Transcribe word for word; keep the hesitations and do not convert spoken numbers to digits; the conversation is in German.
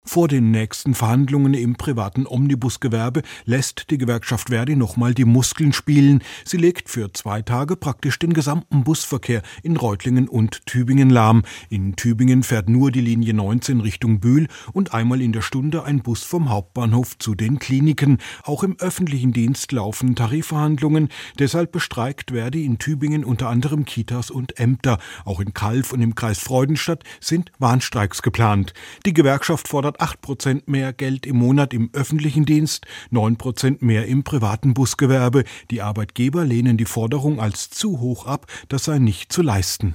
Vor den nächsten Verhandlungen im privaten Omnibusgewerbe lässt die Gewerkschaft ver.di nochmal die Muskeln spielen. Sie legt für zwei Tage praktisch den gesamten Busverkehr in Reutlingen und Tübingen lahm. In Tübingen fährt nur die Linie neunzehn Richtung Bühl und einmal in der Stunde ein Bus vom Hauptbahnhof zu den Kliniken. Auch im öffentlichen Dienst laufen Tarifverhandlungen. Deshalb bestreikt ver.di in Tübingen unter anderem Kitas und Ämter. Auch in Calw und im Kreis Freudenstadt sind Warnstreiks geplant. Die Gewerkschaft fordert acht Prozent mehr Geld im Monat im öffentlichen Dienst, neun Prozent mehr im privaten Busgewerbe. Die Arbeitgeber lehnen die Forderung als zu hoch ab, das sei nicht zu leisten.